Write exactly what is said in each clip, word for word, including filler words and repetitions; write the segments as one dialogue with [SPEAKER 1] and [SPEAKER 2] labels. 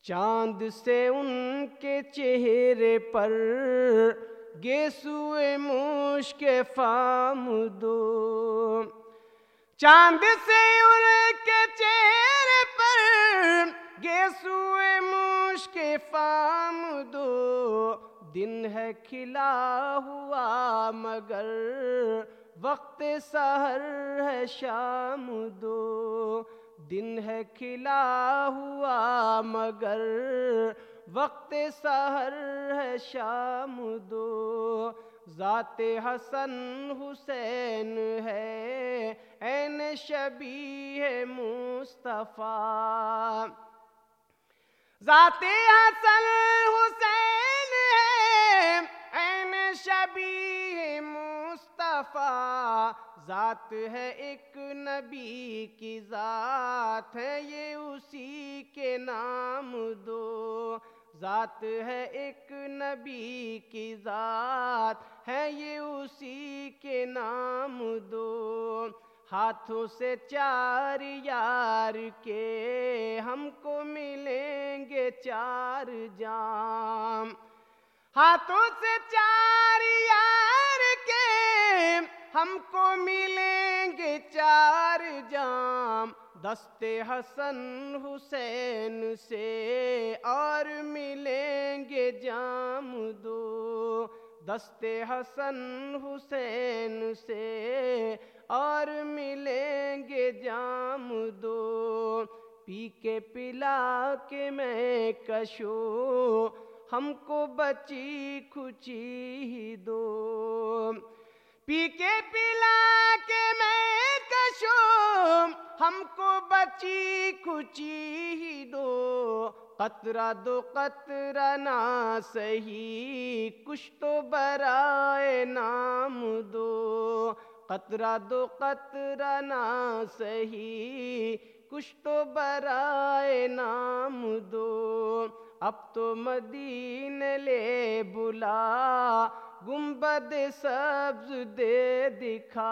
[SPEAKER 1] چاند سے ان کے چہرے پر گیسوئے مشک فام دو، چاند سے ان کے چہرے پر گیسوئے مشک فام دو، دن ہے کھلا ہوا مگر وقت سحر ہے شام دو، دن ہے کھلا ہوا مگر وقت سحر ہے شام دو، ذات حسن حسین ہے عین شبیہ مصطفیٰ، ذات حسن حسین ہے عین شبیہ مصطفیٰ، ذات ہے ایک نبی کی ذات ہے یہ اسی کے نام دو، ذات ہے ایک نبی کی ذات ہے یہ اسی کے نام دو، ہاتھوں سے چار یار کے ہم کو ملیں گے چار جام، ہاتھوں سے چار یار کے ہم کو ملیں گے چار جام، دست حسن حسین سے اور ملیں گے جام دو، دست حسن حسین سے اور ملیں گے جام دو، پی کے پلا کے میں کشو ہم کو بچی کھچی ہی دو، پی کے پلا کے میں کشو ہم کو بچی کھچی ہی دو، قطرہ دو قطرہ نہ سہی کچھ تو برائے نام دو، قطرہ دو قطرہ نہ سہی کچھ تو برائے نام دو، اب تو مدینے لے بلا گنبد سبز دے دکھا،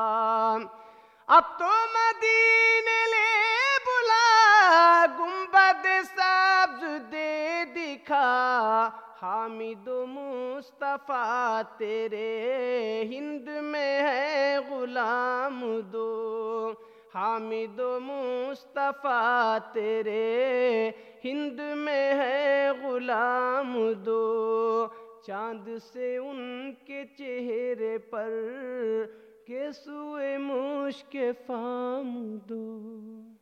[SPEAKER 1] اب تو مدینے لے بلا گنبد سبز دے دکھا، حامد و مصطفیٰ تیرے ہند میں ہے غلام دو، حامد و مصطفیٰ تیرے ہند میں ہے غلام دو، چاند سے ان کے چہرے پر گیسوئے مشک فام دو۔